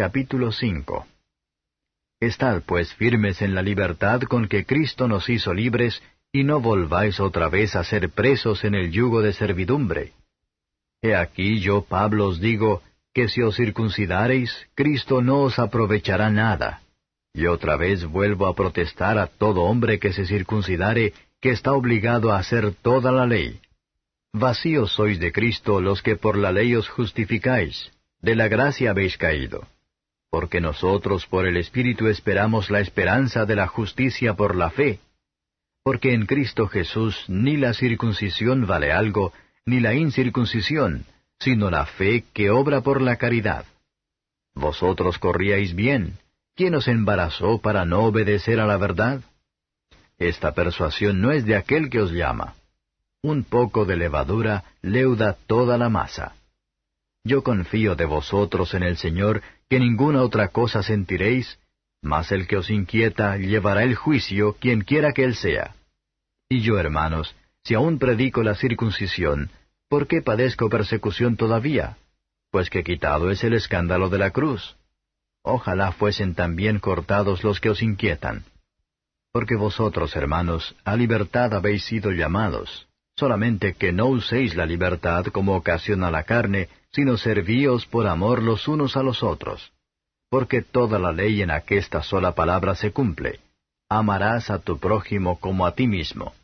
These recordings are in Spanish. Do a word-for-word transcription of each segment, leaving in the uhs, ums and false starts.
capítulo cinco. Estad pues firmes en la libertad con que Cristo nos hizo libres, y no volváis otra vez a ser presos en el yugo de servidumbre. He aquí yo, Pablo, os digo, que si os circuncidareis, Cristo no os aprovechará nada. Y otra vez vuelvo a protestar a todo hombre que se circuncidare, que está obligado a hacer toda la ley. Vacíos sois de Cristo los que por la ley os justificáis, de la gracia habéis caído. Porque nosotros por el Espíritu esperamos la esperanza de la justicia por la fe. Porque en Cristo Jesús ni la circuncisión vale algo, ni la incircuncisión, sino la fe que obra por la caridad. Vosotros corríais bien. ¿Quién os embarazó para no obedecer a la verdad? Esta persuasión no es de aquel que os llama. Un poco de levadura leuda toda la masa. Yo confío de vosotros en el Señor, que ninguna otra cosa sentiréis, mas el que os inquieta llevará el juicio, quien quiera que él sea. Y yo, hermanos, si aún predico la circuncisión, ¿por qué padezco persecución todavía? Pues que quitado es el escándalo de la cruz. Ojalá fuesen también cortados los que os inquietan. Porque vosotros, hermanos, a libertad habéis sido llamados, solamente que no uséis la libertad como ocasión a la carne, sino servíos por amor los unos a los otros. Porque toda la ley en aquesta sola palabra se cumple: amarás a tu prójimo como a ti mismo.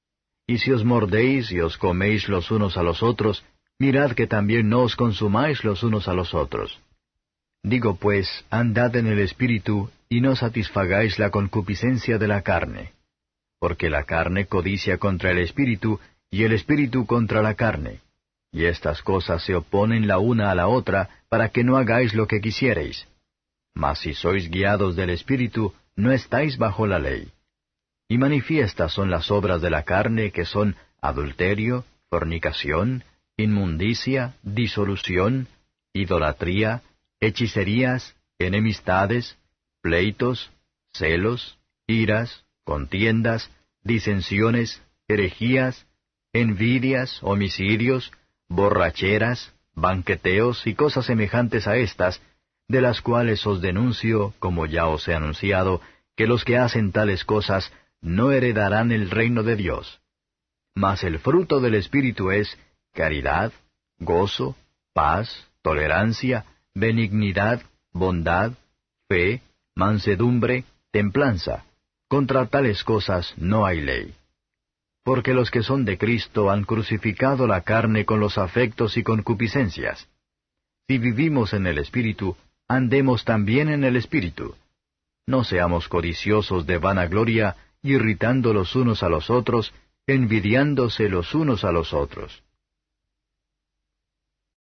Y si os mordéis y os coméis los unos a los otros, mirad que también no os consumáis los unos a los otros. Digo pues, andad en el Espíritu, y no satisfagáis la concupiscencia de la carne. Porque la carne codicia contra el Espíritu, y el Espíritu contra la carne. Y estas cosas se oponen la una a la otra, para que no hagáis lo que quisiereis. Mas si sois guiados del Espíritu, no estáis bajo la ley. Y manifiestas son las obras de la carne, que son adulterio, fornicación, inmundicia, disolución, idolatría, hechicerías, enemistades, pleitos, celos, iras, contiendas, disensiones, herejías, envidias, homicidios, borracheras, banqueteos y cosas semejantes a estas, de las cuales os denuncio, como ya os he anunciado, que los que hacen tales cosas no heredarán el reino de Dios. Mas el fruto del Espíritu es caridad, gozo, paz, tolerancia, benignidad, bondad, fe, mansedumbre, templanza. Contra tales cosas no hay ley. Porque los que son de Cristo han crucificado la carne con los afectos y concupiscencias. Si vivimos en el Espíritu, andemos también en el Espíritu. No seamos codiciosos de vanagloria, irritando los unos a los otros, envidiándose los unos a los otros.